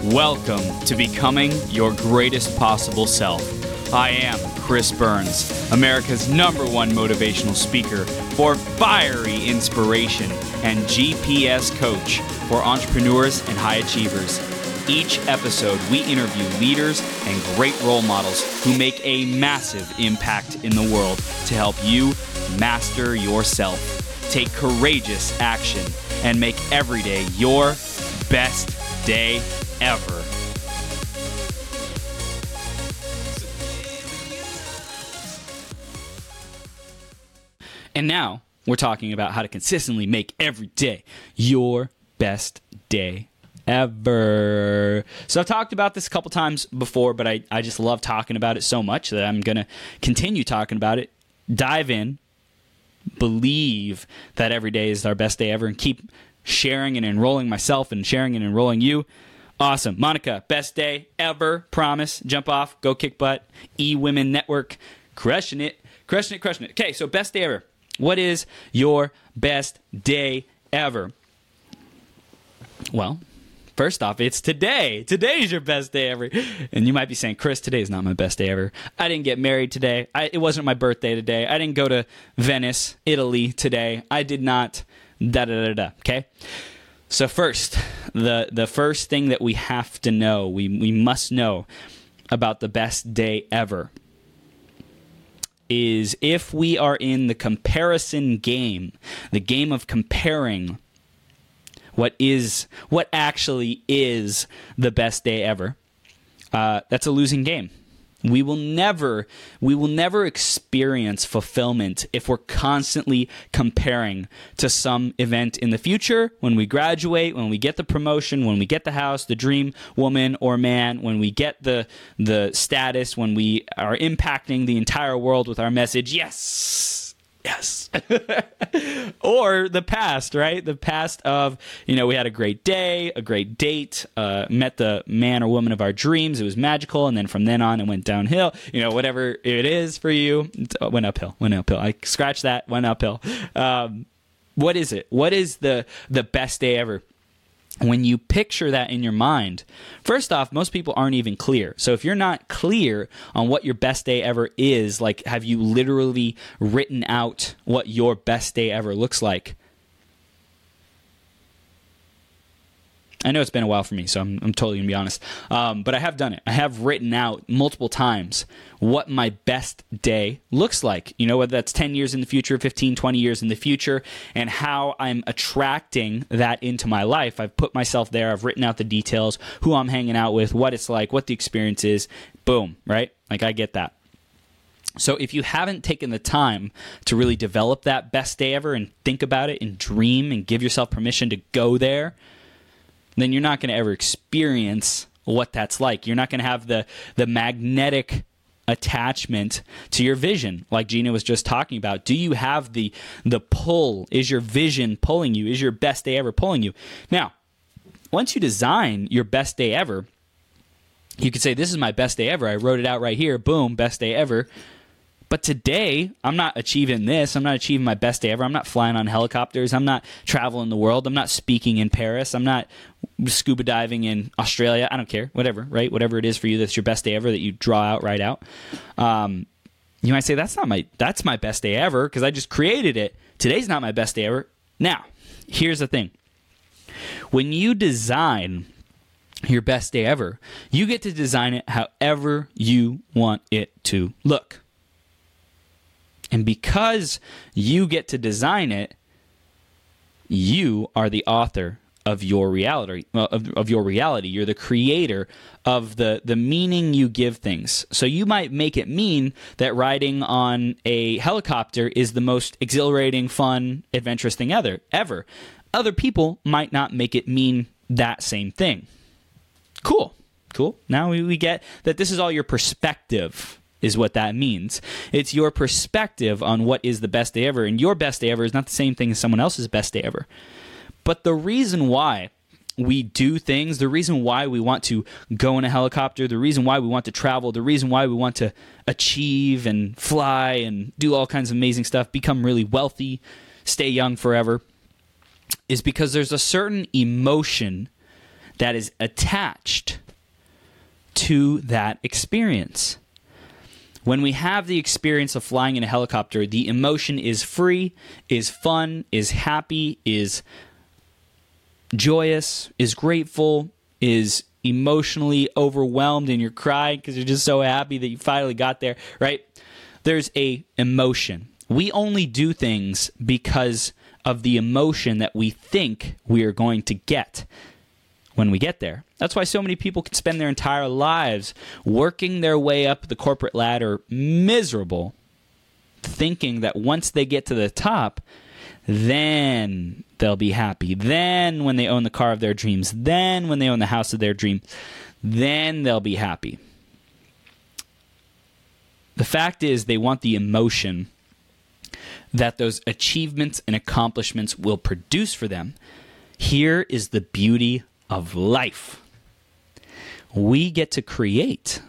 Welcome to Becoming Your Greatest Possible Self. I am Chris Burns, America's #1 motivational speaker for fiery inspiration and GPS coach for entrepreneurs and high achievers. Each episode, we interview leaders and great role models who make a massive impact in the world to help you master yourself, take courageous action, and make every day your best day ever. And now we're talking about how to consistently make every day your best day ever. So I've talked about this a couple times before, but I just love talking about it so much that I'm going to continue talking about it. Dive in, believe that every day is our best day ever, and keep sharing and enrolling myself and sharing and enrolling you. Awesome. Monica, best day ever. Promise. Jump off. Go kick butt. E-Women Network. Crushing it. Crushing it. Crushing it. Okay, so best day ever. What is your best day ever? Well, first off, it's today. Today's your best day ever. And you might be saying, Chris, today is not my best day ever. I didn't get married today. It wasn't my birthday today. I didn't go to Venice, Italy today. I did not da-da-da-da. Okay? So first, the first thing that we have to know, we must know about the best day ever is if we are in the comparison game, the game of comparing what actually is the best day ever, that's a losing game. We will never experience fulfillment if we're constantly comparing to some event in the future, when we graduate, when we get the promotion, when we get the house, the dream woman or man, when we get the status, when we are impacting the entire world with our message, yes. Or the past, right? The past of, we had a great day, a great date, met the man or woman of our dreams. It was magical. And then from then on, it went downhill. Whatever it is for you, it went uphill. I scratched that, went uphill. What is it? What is the best day ever? When you picture that in your mind, first off, most people aren't even clear. So if you're not clear on what your best day ever is, like, have you literally written out what your best day ever looks like? I know it's been a while for me, so I'm totally going to be honest. But I have done it. I have written out multiple times what my best day looks like. Whether that's 10 years in the future, 15, 20 years in the future, and how I'm attracting that into my life. I've put myself there. I've written out the details, who I'm hanging out with, what it's like, what the experience is. Boom, right? Like, I get that. So if you haven't taken the time to really develop that best day ever and think about it and dream and give yourself permission to go there, then you're not going to ever experience what that's like. You're not going to have the magnetic attachment to your vision, like Gina was just talking about. Do you have the pull? Is your vision pulling you? Is your best day ever pulling you? Now, once you design your best day ever, you could say, this is my best day ever. I wrote it out right here. Boom, best day ever. But today, I'm not achieving this. I'm not achieving my best day ever. I'm not flying on helicopters. I'm not traveling the world. I'm not speaking in Paris. I'm not scuba diving in Australia. I don't care. Whatever, right? Whatever it is for you that's your best day ever that you draw out, write out. You might say, that's my best day ever because I just created it. Today's not my best day ever. Now, here's the thing. When you design your best day ever, you get to design it however you want it to look. And because you get to design it, you are the author of your reality. Of your reality. You're the creator of the meaning you give things. So you might make it mean that riding on a helicopter is the most exhilarating, fun, adventurous thing ever. Other people might not make it mean that same thing. Cool. Now we get that this is all your perspective. Is what that means. It's your perspective on what is the best day ever, and your best day ever is not the same thing as someone else's best day ever. But the reason why we do things, the reason why we want to go in a helicopter, the reason why we want to travel, the reason why we want to achieve and fly and do all kinds of amazing stuff, become really wealthy, stay young forever, is because there's a certain emotion that is attached to that experience. When we have the experience of flying in a helicopter, the emotion is free, is fun, is happy, is joyous, is grateful, is emotionally overwhelmed, and you're crying because you're just so happy that you finally got there, right? There's a emotion. We only do things because of the emotion that we think we are going to get when we get there. That's why so many people can spend their entire lives working their way up the corporate ladder miserable, thinking that once they get to the top, then they'll be happy. Then when they own the car of their dreams, then when they own the house of their dreams, then they'll be happy. The fact is, they want the emotion that those achievements and accomplishments will produce for them. Here is the beauty of life. We get to create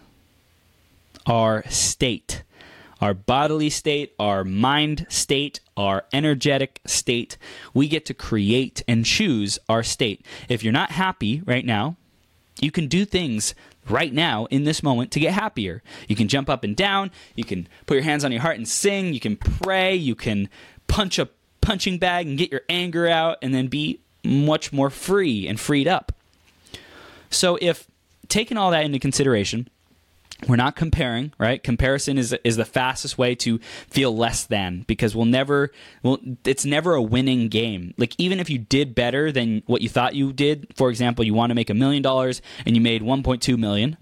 our state, our bodily state, our mind state, our energetic state. We get to create and choose our state. If you're not happy right now, you can do things right now in this moment to get happier. You can jump up and down. You can put your hands on your heart and sing. You can pray. You can punch a punching bag and get your anger out and then be much more free and freed up. So if taking all that into consideration, we're not comparing, right? Comparison is the fastest way to feel less than, because it's never a winning game. Like, even if you did better than what you thought you did, for example, you want to make $1 million and you made 1.2 million,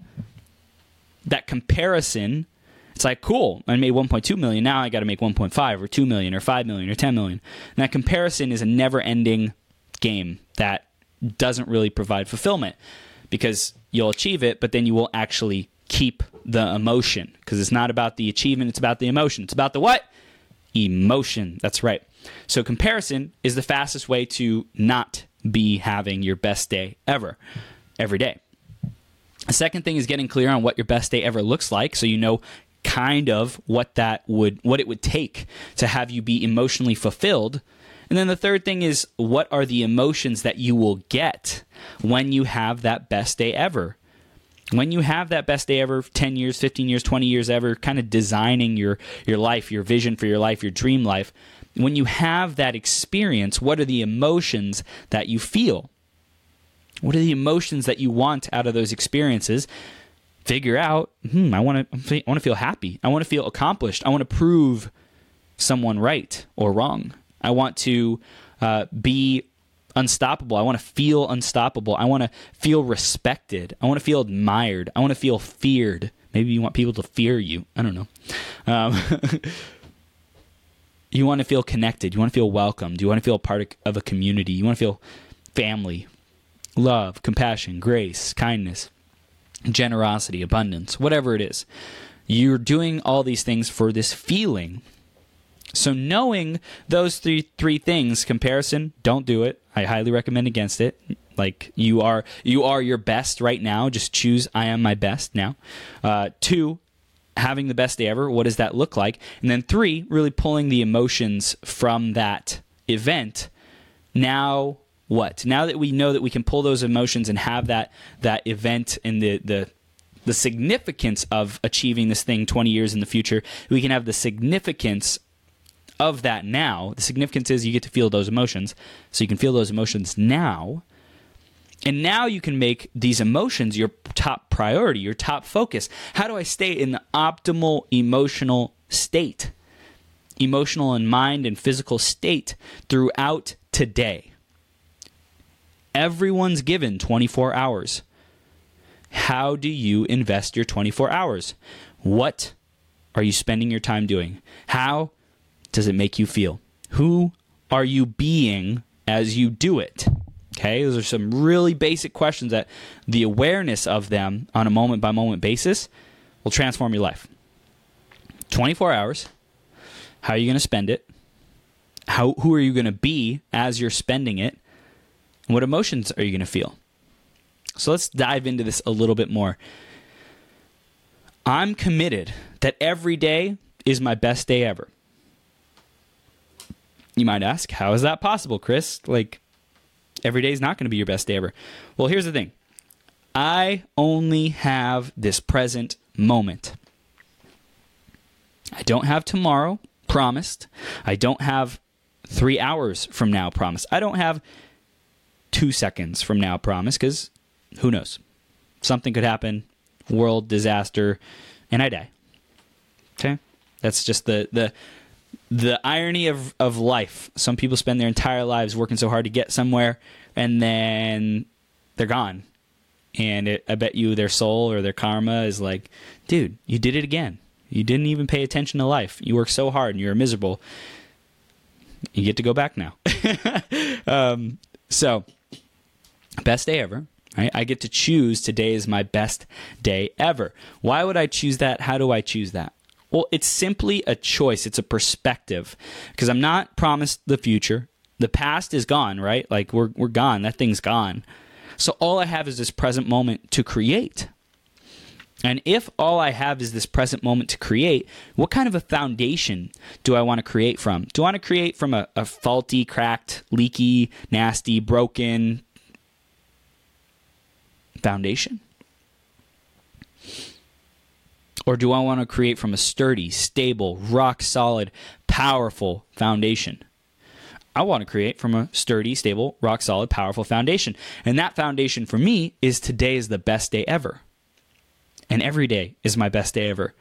that comparison, it's like, cool, I made 1.2 million, now I got to make 1.5 or 2 million or 5 million or 10 million. And that comparison is a never-ending game that doesn't really provide fulfillment, because you'll achieve it, but then you will actually keep the emotion, because it's not about the achievement, it's about the emotion. It's about the what? Emotion. That's right. So comparison is the fastest way to not be having your best day ever, every day. The second thing is getting clear on what your best day ever looks like, so you know kind of what it would take to have you be emotionally fulfilled. And then the third thing is, what are the emotions that you will get when you have that best day ever? When you have that best day ever, 10 years, 15 years, 20 years ever, kind of designing your life, your vision for your life, your dream life, when you have that experience, what are the emotions that you feel? What are the emotions that you want out of those experiences? Figure out, I want to feel happy. I want to feel accomplished. I want to prove someone right or wrong. I want to be unstoppable. I want to feel unstoppable. I want to feel respected. I want to feel admired. I want to feel feared. Maybe you want people to fear you. I don't know. You want to feel connected. You want to feel welcomed. You want to feel a part of a community. You want to feel family, love, compassion, grace, kindness, generosity, abundance, whatever it is. You're doing all these things for this feeling. So knowing those three things, comparison, don't do it. I highly recommend against it. Like, you are your best right now. Just choose I am my best now. 2, having the best day ever. What does that look like? And then 3, really pulling the emotions from that event. Now what? Now that we know that we can pull those emotions and have that event and the significance of achieving this thing 20 years in the future, we can have the significance of that now. The significance is you get to feel those emotions, so you can feel those emotions now, and now you can make these emotions your top priority, your top focus. How do I stay in the optimal emotional state, emotional and mind and physical state throughout today? Everyone's given 24 hours. How do you invest your 24 hours? What are you spending your time doing? How does it make you feel? Who are you being as you do it? Okay, those are some really basic questions that the awareness of them on a moment-by-moment basis will transform your life. 24 hours. How are you going to spend it? Who are you going to be as you're spending it? And what emotions are you going to feel? So let's dive into this a little bit more. I'm committed that every day is my best day ever. You might ask, how is that possible, Chris? Like, every day is not going to be your best day ever. Well, here's the thing. I only have this present moment. I don't have tomorrow promised. I don't have 3 hours from now promised. I don't have 2 seconds from now promised, because who knows? Something could happen, world disaster, and I die. Okay? That's just the irony of life. Some people spend their entire lives working so hard to get somewhere, and then they're gone. And I bet you their soul or their karma is like, dude, you did it again. You didn't even pay attention to life. You worked so hard and you're miserable. You get to go back now. So, best day ever. Right? I get to choose today is my best day ever. Why would I choose that? How do I choose that? Well, it's simply a choice. It's a perspective. Because I'm not promised the future. The past is gone, right? Like we're gone. That thing's gone. So all I have is this present moment to create. And if all I have is this present moment to create, what kind of a foundation do I want to create from? Do I want to create from a faulty, cracked, leaky, nasty, broken foundation? Or do I want to create from a sturdy, stable, rock-solid, powerful foundation? I want to create from a sturdy, stable, rock-solid, powerful foundation. And that foundation for me is today is the best day ever. And every day is my best day ever.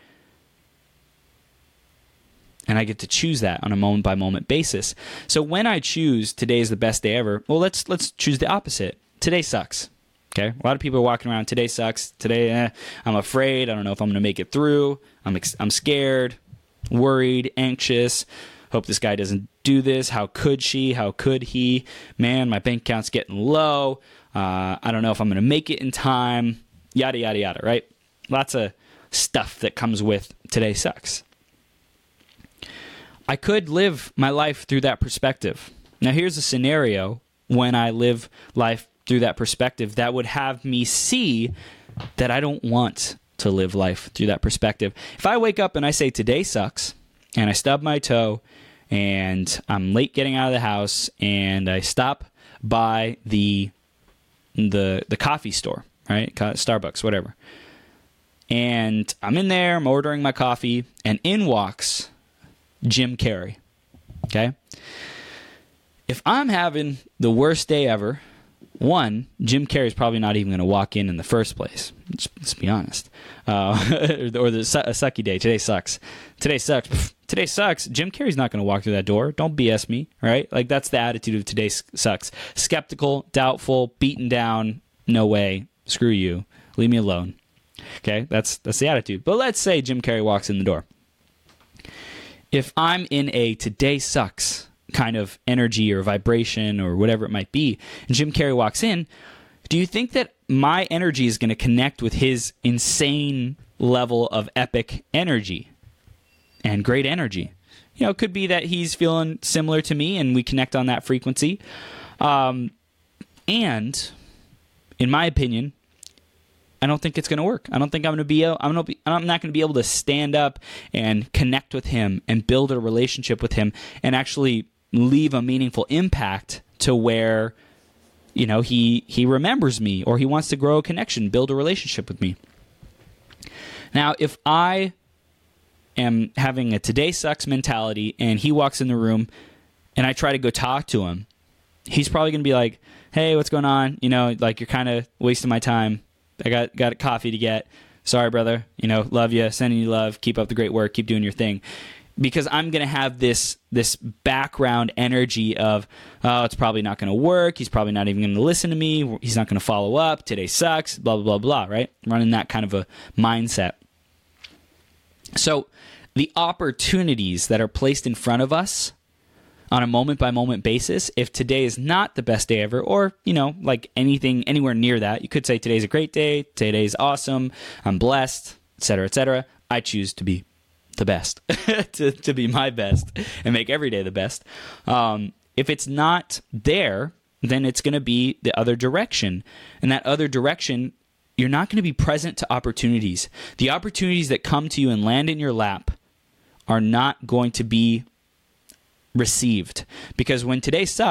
And I get to choose that on a moment-by-moment basis. So when I choose today is the best day ever, well, let's choose the opposite. Today sucks. Okay? A lot of people are walking around, today sucks. Today, I'm afraid. I don't know if I'm going to make it through. I'm scared, worried, anxious. Hope this guy doesn't do this. How could she? How could he? Man, my bank account's getting low. I don't know if I'm going to make it in time. Yada, yada, yada, right? Lots of stuff that comes with today sucks. I could live my life through that perspective. Now, here's a scenario when I live life through that perspective that would have me see that I don't want to live life through that perspective. If I wake up and I say today sucks, and I stub my toe, and I'm late getting out of the house, and I stop by the coffee store, right? Starbucks, whatever. And I'm in there, I'm ordering my coffee, and in walks Jim Carrey. Okay? If I'm having the worst day ever, one, Jim Carrey's probably not even going to walk in the first place. Let's be honest. Or a sucky day. Today sucks. Today sucks. Pfft, today sucks. Jim Carrey's not going to walk through that door. Don't BS me, right? Like, that's the attitude of today sucks. Skeptical, doubtful, beaten down. No way. Screw you. Leave me alone. Okay? That's the attitude. But let's say Jim Carrey walks in the door. If I'm in a today sucks kind of energy or vibration or whatever it might be, and Jim Carrey walks in, do you think that my energy is going to connect with his insane level of epic energy and great energy? You know, it could be that he's feeling similar to me and we connect on that frequency. And in my opinion, I don't think it's going to work. I don't think I'm not going to be able to stand up and connect with him and build a relationship with him and actually leave a meaningful impact to where, you know, he remembers me or he wants to grow a connection, build a relationship with me. Now, if I am having a today sucks mentality and he walks in the room and I try to go talk to him, he's probably going to be like, hey, what's going on? You know, like, you're kind of wasting my time. I got a coffee to get. Sorry, brother. You know, love you. Sending you love. Keep up the great work. Keep doing your thing. Because I'm going to have this background energy of, oh, it's probably not going to work. He's probably not even going to listen to me. He's not going to follow up. Today sucks. Blah, blah, blah, blah, right? Running that kind of a mindset. So the opportunities that are placed in front of us on a moment-by-moment basis, if today is not the best day ever, or, you know, like anything anywhere near that, you could say today's a great day, today's awesome, I'm blessed, etc., I choose to be the best, to be my best, and make every day the best. If it's not there, then it's going to be the other direction. And that other direction, you're not going to be present to opportunities. The opportunities that come to you and land in your lap are not going to be received, because when today sucks,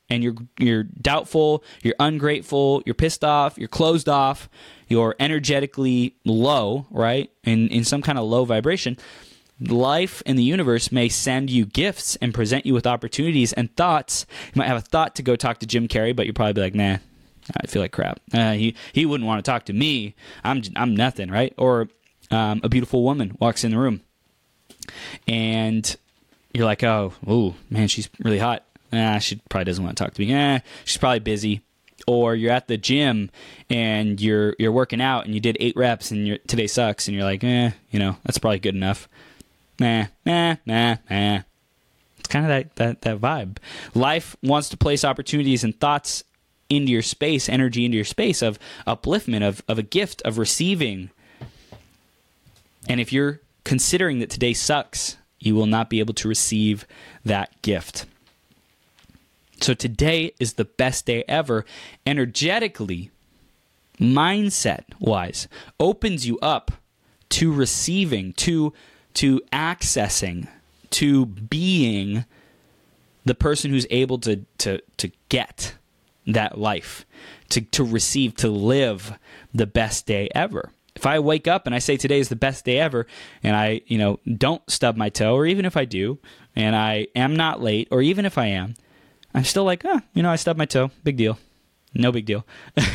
and you're doubtful, you're ungrateful, you're pissed off, you're closed off, you're energetically low, right? In some kind of low vibration, life and the universe may send you gifts and present you with opportunities and thoughts. You might have a thought to go talk to Jim Carrey, but you'll probably be like, nah, I feel like crap. He wouldn't want to talk to me. I'm nothing, right? Or a beautiful woman walks in the room, and you're like, oh, ooh, man, she's really hot. She probably doesn't want to talk to me. She's probably busy. Or you're at the gym and you're working out and you did 8 reps and today sucks, and you're like, that's probably good enough. Nah. It's kind of that vibe. Life wants to place opportunities and thoughts into your space, energy into your space of upliftment, of a gift, of receiving. And if you're considering that today sucks, you will not be able to receive that gift. So today is the best day ever. Energetically, mindset-wise, opens you up to receiving, to accessing, to being the person who's able to get that life, to receive, to live the best day ever. If I wake up and I say today is the best day ever, and I, don't stub my toe, or even if I do, and I am not late, or even if I am, I'm still like, I stubbed my toe. Big deal. No big deal.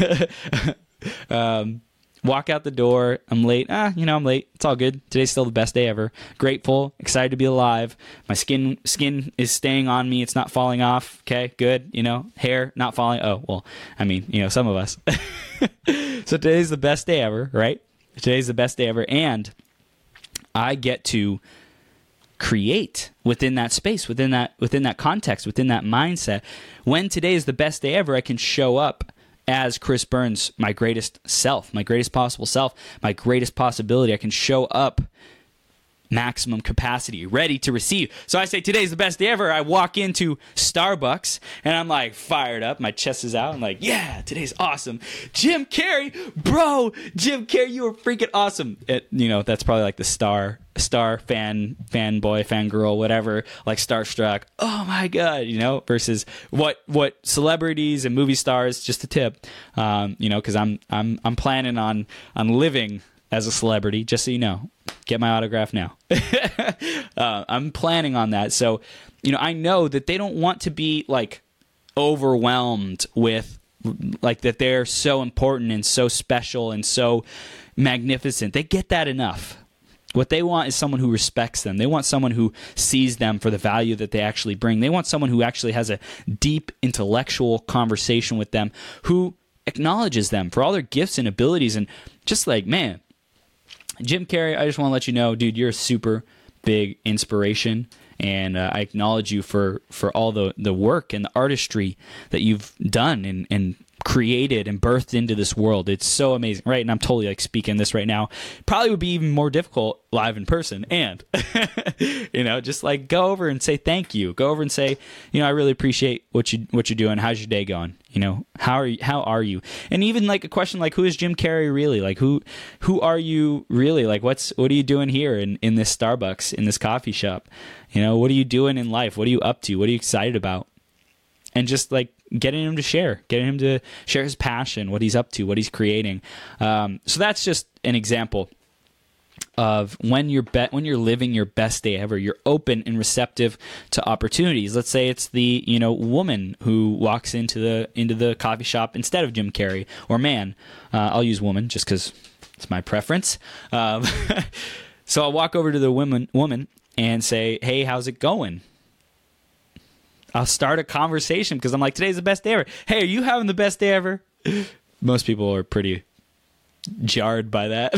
Walk out the door. I'm late. I'm late. It's all good. Today's still the best day ever. Grateful. Excited to be alive. My skin is staying on me. It's not falling off. Okay, good. Hair not falling. Oh, well, some of us. So today's the best day ever, right? Today's the best day ever. And I get to create within that space, within that context, within that mindset. When today is the best day ever, I can show up as Chris Burns, my greatest self, my greatest possible self, my greatest possibility. I can show up maximum capacity, ready to receive. So I say today's the best day ever. I walk into Starbucks and I'm like fired up. My chest is out. I'm like, yeah, today's awesome. Jim Carrey, bro, Jim Carrey, you were freaking awesome. That's probably like the star fanboy, fangirl, whatever, like starstruck. Oh my God, versus what celebrities and movie stars, just a tip, because I'm planning on living as a celebrity, just so you know. Get my autograph now. I'm planning on that. So, I know that they don't want to be like overwhelmed with like that they're so important and so special and so magnificent. They get that enough. What they want is someone who respects them. They want someone who sees them for the value that they actually bring. They want someone who actually has a deep intellectual conversation with them, who acknowledges them for all their gifts and abilities. And just like, man, Jim Carrey, I just want to let you know, dude, you're a super big inspiration, and I acknowledge you for all the work and the artistry that you've done and created and birthed into this world. It's so amazing, right? And I'm totally like speaking this right now. Probably would be even more difficult live in person. And just like go over and say thank you. Go over and say, I really appreciate what you're doing. How's your day going? How are you? And even like a question like, who is Jim Carrey really? Like who are you really? Like what are you doing here in this Starbucks, in this coffee shop? What are you doing in life? What are you up to? What are you excited about? And just like getting him to share his passion, what he's up to, what he's creating. So that's just an example of when you're living your best day ever. You're open and receptive to opportunities. Let's say it's the woman who walks into the coffee shop instead of Jim Carrey, or man. I'll use woman just because it's my preference. So I'll walk over to the woman and say, hey, how's it going? I'll start a conversation because I'm like, today's the best day ever. Hey, are you having the best day ever? Most people are pretty jarred by that.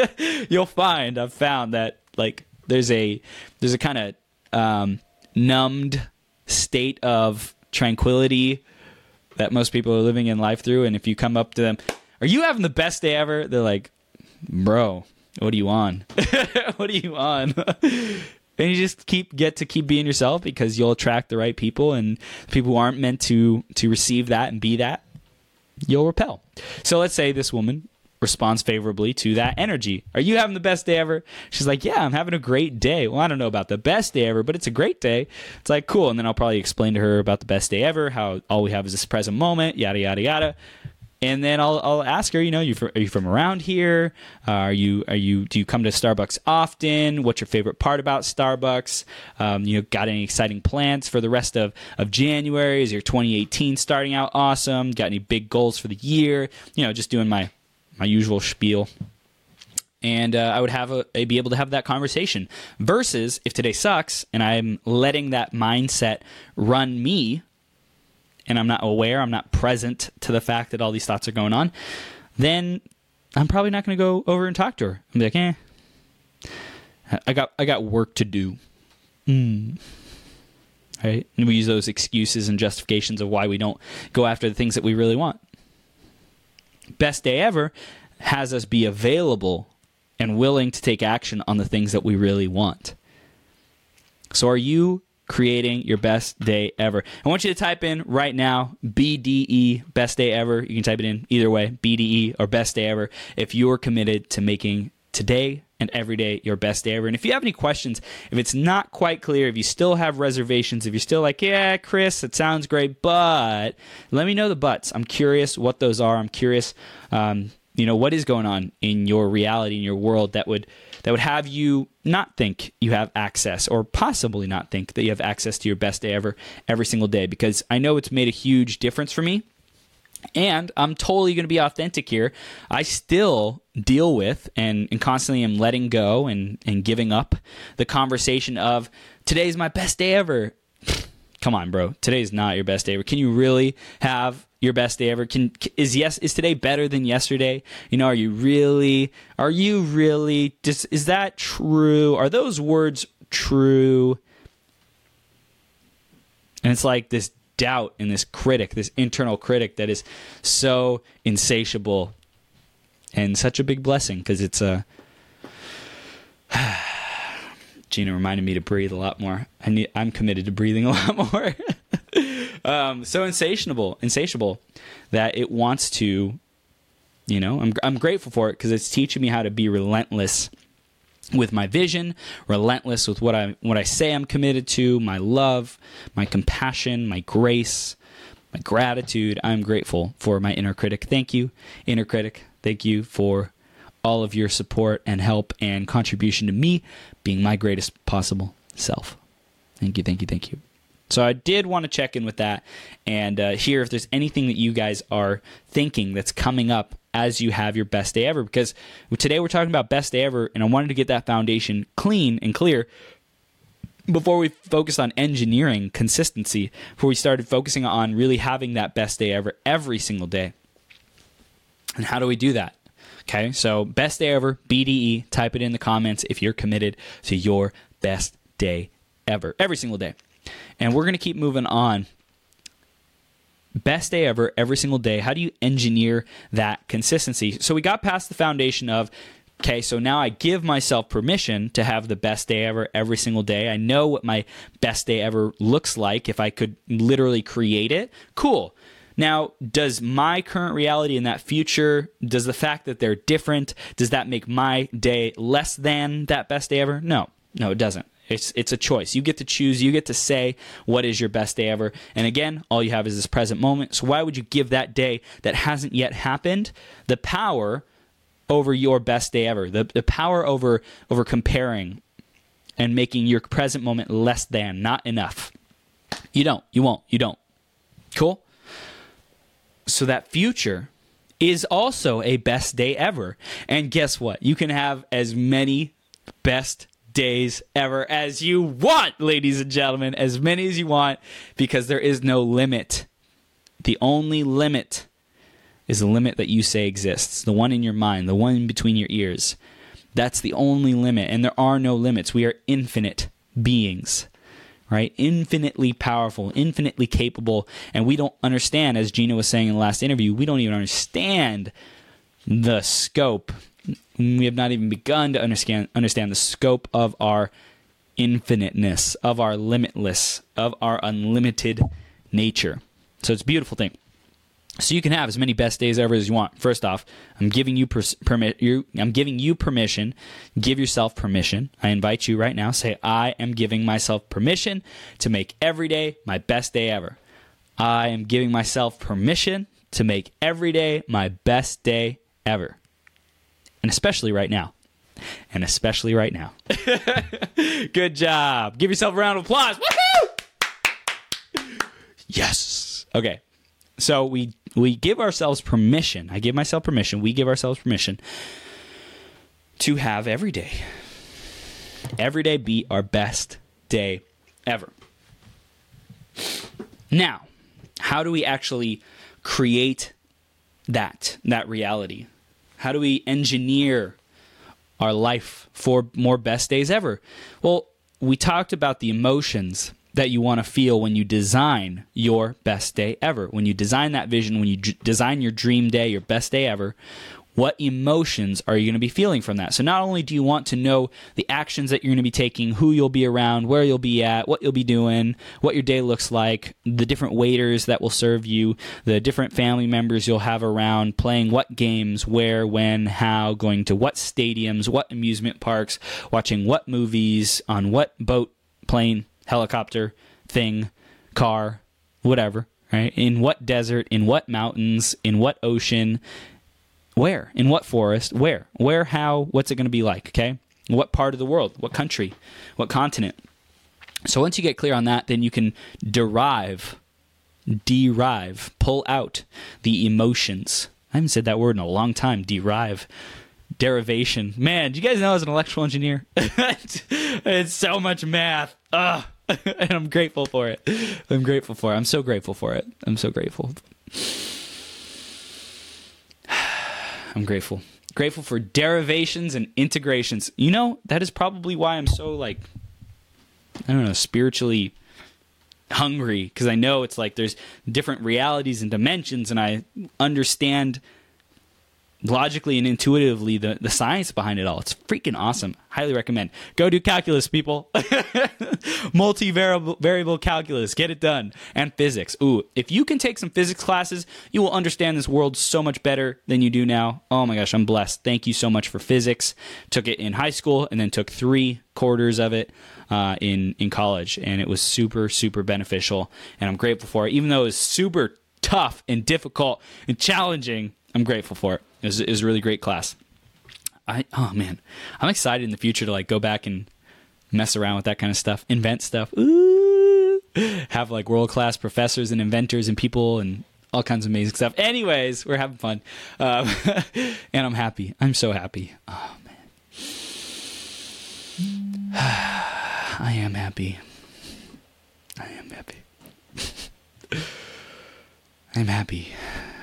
I've found that like there's a kind of numbed state of tranquility that most people are living in life through. And if you come up to them, are you having the best day ever? They're like, bro, what are you on? What are you on? And you just keep being yourself, because you'll attract the right people, and people who aren't meant to receive that and be that, you'll repel. So let's say this woman responds favorably to that energy. Are you having the best day ever? She's like, yeah, I'm having a great day. Well, I don't know about the best day ever, but it's a great day. It's like, cool. And then I'll probably explain to her about the best day ever, how all we have is this present moment, yada, yada, yada. And then I'll ask her, are you from around here? Do you come to Starbucks often? What's your favorite part about Starbucks? Got any exciting plans for the rest of January? Is your 2018 starting out awesome? Got any big goals for the year? Just doing my usual spiel. And I would be able to have that conversation. Versus if today sucks and I'm letting that mindset run me, and I'm not aware, I'm not present to the fact that all these thoughts are going on, then I'm probably not going to go over and talk to her. I'm like, I got work to do. Right? And we use those excuses and justifications of why we don't go after the things that we really want. Best day ever has us be available and willing to take action on the things that we really want. So are you creating your best day ever? I want you to type in right now, BDE, best day ever. You can type it in either way, BDE or best day ever, if you're committed to making today and every day your best day ever. And if you have any questions, if it's not quite clear, if you still have reservations, if you're still like, yeah, Chris, it sounds great, but let me know the buts. I'm curious what those are. I'm curious, what is going on in your reality, in your world that would have you not think you have access, or possibly not think that you have access to your best day ever every single day, because I know it's made a huge difference for me. And I'm totally going to be authentic here. I still deal with and constantly am letting go and giving up the conversation of today's my best day ever. Come on, bro. Today's not your best day ever. Can you really have your best day ever? Is today better than yesterday? Are you really, is that true? Are those words true? And it's like this doubt and this internal critic that is so insatiable and such a big blessing, because it's Gina reminded me to breathe a lot more. I'm committed to breathing a lot more. So insatiable that it wants to, I'm grateful for it because it's teaching me how to be relentless with my vision, relentless with what I say I'm committed to, my love, my compassion, my grace, my gratitude. I'm grateful for my inner critic. Thank you, inner critic. Thank you for all of your support and help and contribution to me being my greatest possible self. Thank you, thank you, thank you. So I did want to check in with that and hear if there's anything that you guys are thinking that's coming up as you have your best day ever. Because today we're talking about best day ever, and I wanted to get that foundation clean and clear before we focused on engineering consistency, before we started focusing on really having that best day ever every single day. And how do we do that? Okay, so best day ever, BDE, type it in the comments if you're committed to your best day ever, every single day. And we're going to keep moving on. Best day ever, every single day. How do you engineer that consistency? So we got past the foundation of, okay, so now I give myself permission to have the best day ever every single day. I know what my best day ever looks like if I could literally create it. Cool. Now, does my current reality and that future, does the fact that they're different, does that make my day less than that best day ever? No, it doesn't. It's a choice. You get to choose. You get to say what is your best day ever. And again, all you have is this present moment. So why would you give that day that hasn't yet happened the power over your best day ever? The power over comparing and making your present moment less than, not enough. You don't. You won't. You don't. Cool? So that future is also a best day ever. And guess what? You can have as many best days ever as you want, ladies and gentlemen, as many as you want, because there is no limit. The only limit is the limit that you say exists, the one in your mind, the one in between your ears. That's the only limit, and there are no limits. We are infinite beings, right? Infinitely powerful, infinitely capable, and we don't understand, as Gina was saying in the last interview, we don't even understand the scope. We have not even begun to understand the scope of our infiniteness, of our limitless, of our unlimited nature. So it's a beautiful thing. So you can have as many best days ever as you want. First off, I'm giving you I'm giving you permission. Give yourself permission. I invite you right now. Say, I am giving myself permission to make every day my best day ever. I am giving myself permission to make every day my best day ever. And especially right now. And especially right now. Good job. Give yourself a round of applause. Woohoo! Yes. Okay. So we give ourselves permission. I give myself permission. We give ourselves permission to have every day be our best day ever. Now, how do we actually create that reality? How do we engineer our life for more best days ever? Well, we talked about the emotions that you want to feel when you design your best day ever. When you design that vision, when you design your dream day, your best day ever, what emotions are you going to be feeling from that? So not only do you want to know the actions that you're going to be taking, who you'll be around, where you'll be at, what you'll be doing, what your day looks like, the different waiters that will serve you, the different family members you'll have around, playing what games, where, when, how, going to what stadiums, what amusement parks, watching what movies, on what boat, plane, helicopter, thing, car, whatever, right? In what desert, in what mountains, in what ocean, where, in what forest, where, how, what's it going to be like, okay? What part of the world, what country, what continent. So once you get clear on that, then you can derive, pull out the emotions. I haven't said that word in a long time, derivation. Man, do you guys know I was an electrical engineer? It's so much math. Ugh. And I'm grateful for it. I'm so grateful for it. I'm so grateful. I'm grateful. Grateful for derivations and integrations. You know, that is probably why I'm so, spiritually hungry. Because I know it's like there's different realities and dimensions, and I understand logically and intuitively the science behind it all. It's freaking awesome. Highly recommend. Go do calculus, people. Multivariable calculus. Get it done. And physics. Ooh, if you can take some physics classes, you will understand this world so much better than you do now. Oh my gosh, I'm blessed. Thank you so much for physics. Took it in high school and then took 3/4 of it in college. And it was super, super beneficial. And I'm grateful for it. Even though it was super tough and difficult and challenging, I'm grateful for it. It was a really great class. I'm excited in the future to go back and mess around with that kind of stuff, invent stuff. Ooh, have world-class professors and inventors and people and all kinds of amazing stuff. Anyways, we're having fun, and I'm happy. I'm so happy. Oh man, I am happy. I'm happy.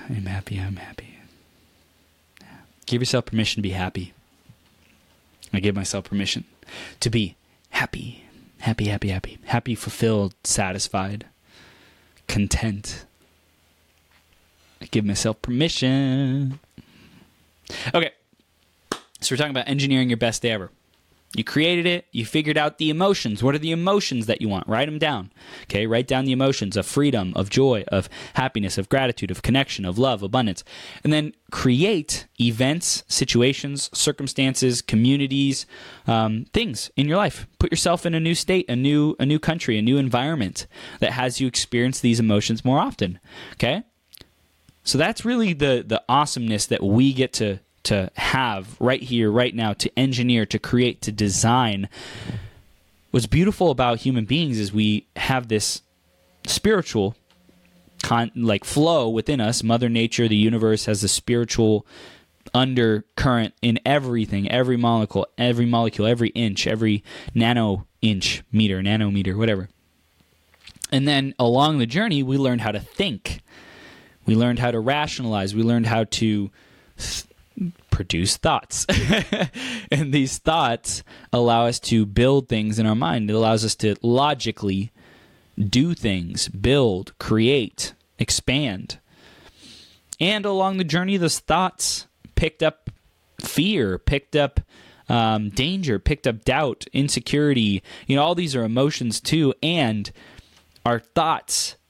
Give yourself permission to be happy. I give myself permission to be happy, fulfilled, satisfied, content. I give myself permission. Okay, so we're talking about engineering your best day ever. You created it. You figured out the emotions. What are the emotions that you want? Write them down. Okay, write down the emotions of freedom, of joy, of happiness, of gratitude, of connection, of love, abundance. And then create events, situations, circumstances, communities, things in your life. Put yourself in a new state, a new country, a new environment that has you experience these emotions more often. Okay? So that's really the awesomeness that we get to have right here, right now, to engineer, to create, to design. What's beautiful about human beings is we have this spiritual flow within us. Mother Nature, the universe, has a spiritual undercurrent in everything, every molecule, every inch, every nanometer, whatever. And then along the journey, we learned how to think. We learned how to rationalize. We learned how to produce thoughts. And these thoughts allow us to build things in our mind. It allows us to logically do things, build, create, expand. And along the journey, those thoughts picked up fear, picked up danger, picked up doubt, insecurity. All these are emotions too. And our thoughts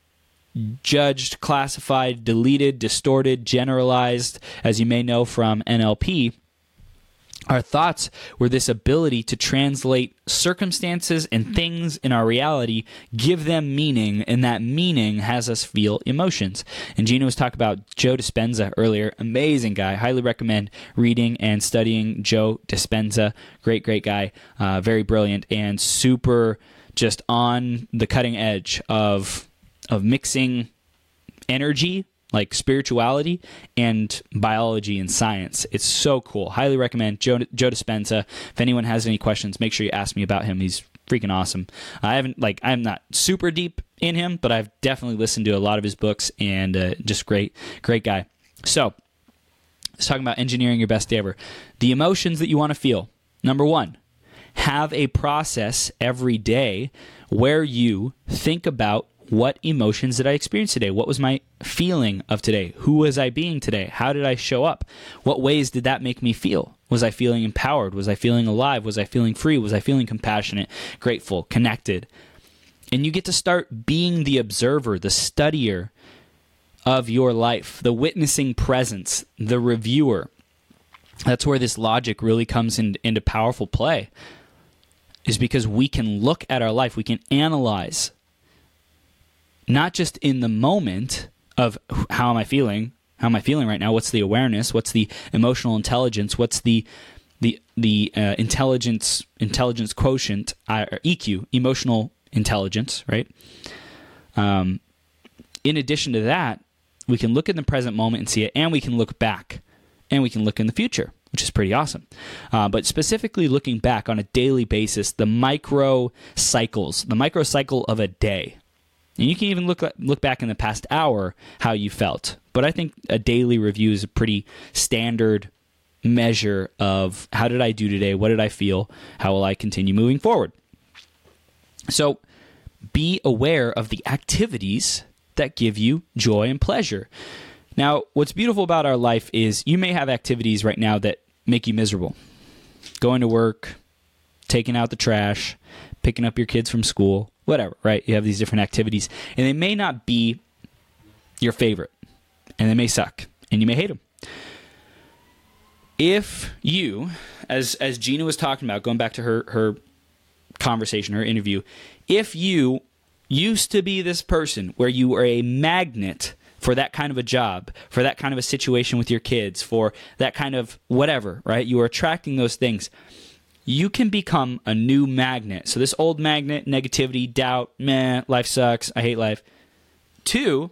judged, classified, deleted, distorted, generalized, as you may know from NLP. Our thoughts were this ability to translate circumstances and things in our reality, give them meaning, and that meaning has us feel emotions. And Gina was talking about Joe Dispenza earlier. Amazing guy. Highly recommend reading and studying Joe Dispenza. Great, great guy. Very brilliant and super just on the cutting edge of mixing energy, like spirituality, and biology and science. It's so cool. Highly recommend Joe Dispenza. If anyone has any questions, make sure you ask me about him. He's freaking awesome. I'm not super deep in him, but I've definitely listened to a lot of his books, and just great guy. So let's talk about engineering your best day ever. The emotions that you want to feel. Number one, have a process every day where you think about, what emotions did I experience today? What was my feeling of today? Who was I being today? How did I show up? What ways did that make me feel? Was I feeling empowered? Was I feeling alive? Was I feeling free? Was I feeling compassionate, grateful, connected? And you get to start being the observer, the studier of your life, the witnessing presence, the reviewer. That's where this logic really comes into powerful play, is because we can look at our life, we can analyze, not just in the moment of how am I feeling right now, what's the awareness, what's the emotional intelligence, what's the intelligence quotient, or EQ, emotional intelligence, right? In addition to that, we can look in the present moment and see it, and we can look back, and we can look in the future, which is pretty awesome. But specifically looking back on a daily basis, the micro cycle of a day. And you can even look back in the past hour how you felt. But I think a daily review is a pretty standard measure of how did I do today? What did I feel? How will I continue moving forward? So be aware of the activities that give you joy and pleasure. Now, what's beautiful about our life is you may have activities right now that make you miserable. Going to work, taking out the trash, picking up your kids from school, whatever, right? You have these different activities, and they may not be your favorite, and they may suck, and you may hate them. If you, as Gina was talking about, going back to her conversation, her interview, if you used to be this person where you were a magnet for that kind of a job, for that kind of a situation with your kids, for that kind of whatever, right? You are attracting those things. You can become a new magnet. So this old magnet, negativity, doubt, meh, life sucks, I hate life. 2,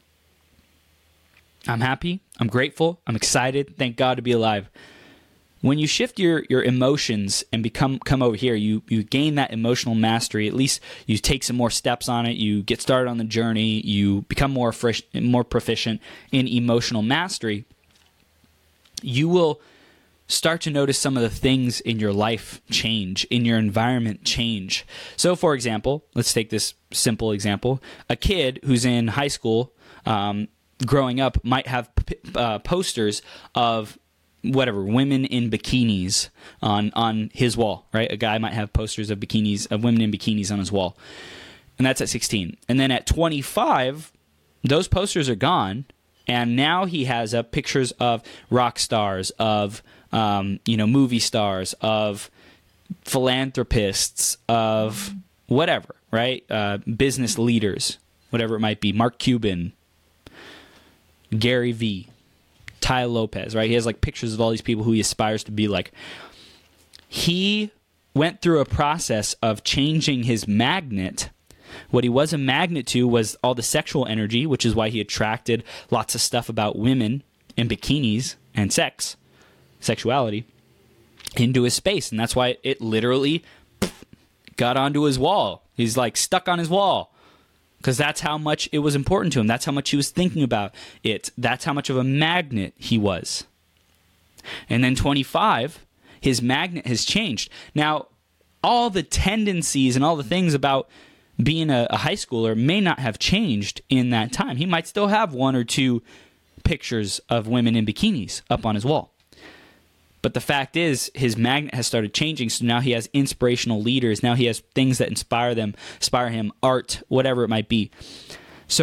I'm happy, I'm grateful, I'm excited, thank God to be alive. When you shift your emotions and come over here, you gain that emotional mastery. At least you take some more steps on it. You get started on the journey. You become more proficient in emotional mastery. You will start to notice some of the things in your life change, in your environment change. So, for example, let's take this simple example. A kid who's in high school, growing up, might have posters of whatever, women in bikinis on his wall, right? A guy might have posters of women in bikinis on his wall. And that's at 16. And then at 25, those posters are gone. And now he has pictures of rock stars, of movie stars, of philanthropists, of whatever, right? Business leaders, whatever it might be. Mark Cuban, Gary Vee, Tai Lopez, right? He has like pictures of all these people who he aspires to be like. He went through a process of changing his magnet. What he was a magnet to was all the sexual energy, which is why he attracted lots of stuff about women and bikinis and sexuality into his space. And that's why it literally got onto his wall. He's like stuck on his wall because that's how much it was important to him. That's how much he was thinking about it. That's how much of a magnet he was. And then 25, his magnet has changed. Now, all the tendencies and all the things about being a high schooler may not have changed in that time. He might still have 1 or 2 pictures of women in bikinis up on his wall. But the fact is, his magnet has started changing, so now he has inspirational leaders. Now he has things that inspire him, art, whatever it might be. So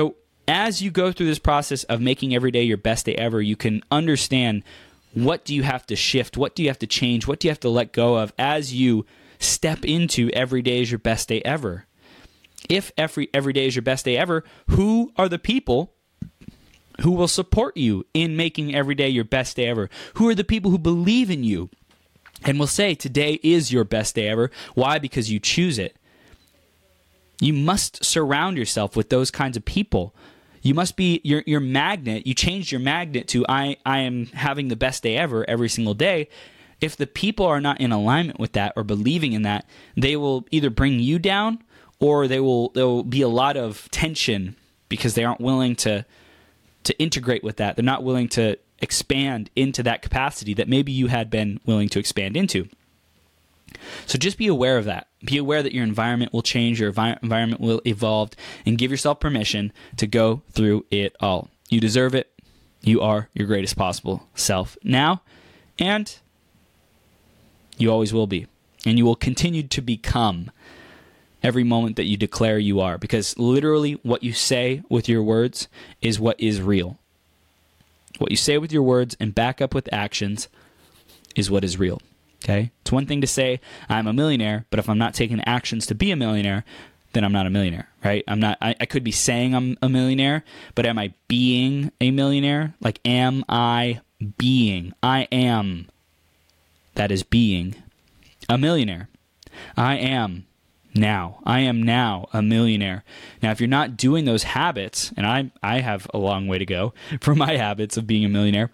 as you go through this process of making every day your best day ever, you can understand what do you have to shift, what do you have to change, what do you have to let go of as you step into every day is your best day ever. If every day is your best day ever, who are the people who will support you in making every day your best day ever? Who are the people who believe in you and will say today is your best day ever? Why? Because you choose it. You must surround yourself with those kinds of people. You must be your magnet. You changed your magnet to I am having the best day ever every single day. If the people are not in alignment with that or believing in that, they will either bring you down or there will be a lot of tension because they aren't willing to integrate with that. They're not willing to expand into that capacity that maybe you had been willing to expand into. So just be aware of that. Be aware that your environment will change, your environment will evolve, and give yourself permission to go through it all. You deserve it. You are your greatest possible self now, and you always will be. And you will continue to become every moment that you declare you are, because literally what you say with your words is what is real. What you say with your words and back up with actions is what is real. Okay? It's one thing to say I'm a millionaire, but if I'm not taking actions to be a millionaire, then I'm not a millionaire, right? I could be saying I'm a millionaire, but am I being a millionaire? Like, am I being? I am. That is being a millionaire. I am now a millionaire. Now, if you're not doing those habits, and I have a long way to go for my habits of being a millionaire.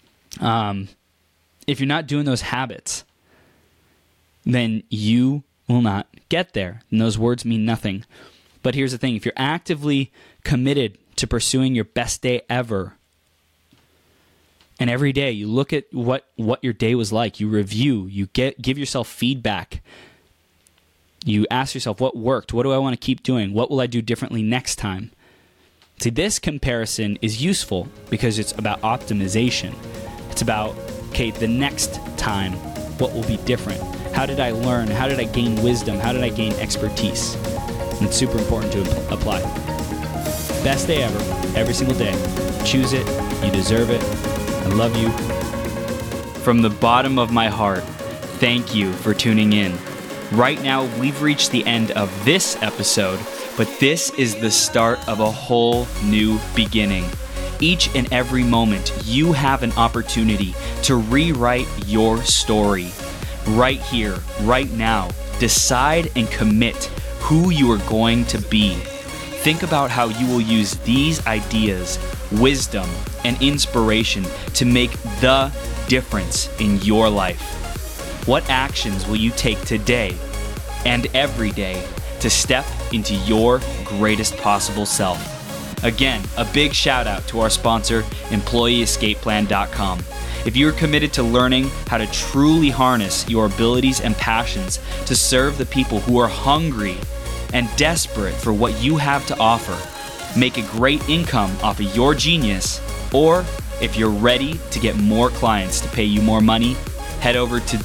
If you're not doing those habits, then you will not get there. And those words mean nothing. But here's the thing. If you're actively committed to pursuing your best day ever, and every day you look at what your day was like, you review, you give yourself feedback, you ask yourself what worked, what do I want to keep doing, what will I do differently next time? See, this comparison is useful because it's about optimization. It's about, okay, the next time, what will be different? How did I learn? How did I gain wisdom? How did I gain expertise? And it's super important to apply. Best day ever, every single day. Choose it. You deserve it. I love you. From the bottom of my heart, thank you for tuning in. Right now, we've reached the end of this episode, but this is the start of a whole new beginning. Each and every moment, you have an opportunity to rewrite your story. Right here, right now, decide and commit who you are going to be. Think about how you will use these ideas, wisdom, and inspiration to make the difference in your life. What actions will you take today and every day to step into your greatest possible self? Again, a big shout out to our sponsor, EmployeeEscapePlan.com. If you're committed to learning how to truly harness your abilities and passions to serve the people who are hungry and desperate for what you have to offer, make a great income off of your genius, or if you're ready to get more clients to pay you more money, head over to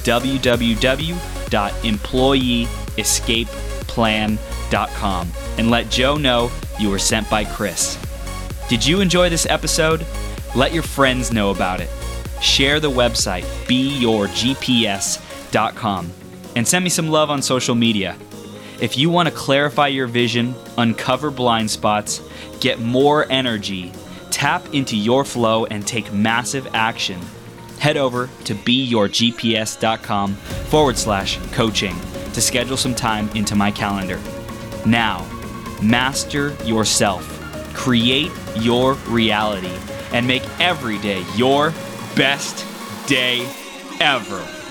www.employeeescapeplan.com and let Joe know you were sent by Chris. Did you enjoy this episode? Let your friends know about it. Share the website, beyourgps.com, and send me some love on social media. If you want to clarify your vision, uncover blind spots, get more energy, tap into your flow, and take massive action, head over to beyourgps.com/coaching to schedule some time into my calendar. Now, master yourself, create your reality, and make every day your best day ever.